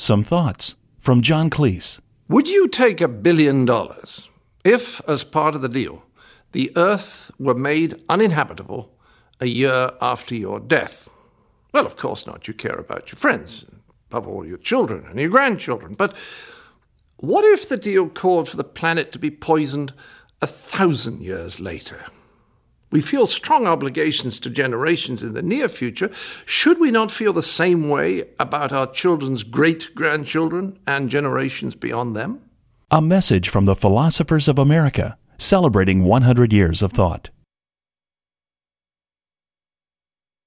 Some thoughts from John Cleese. Would you take $1 billion if, as part of the deal, the Earth were made uninhabitable a year after your death? Well, of course not. You care about your friends, above all your children and your grandchildren. But what if the deal called for the planet to be poisoned 1,000 years later? We feel strong obligations to generations in the near future. Should we not feel the same way about our children's great-grandchildren and generations beyond them? A message from the Philosophers of America, celebrating 100 years of thought.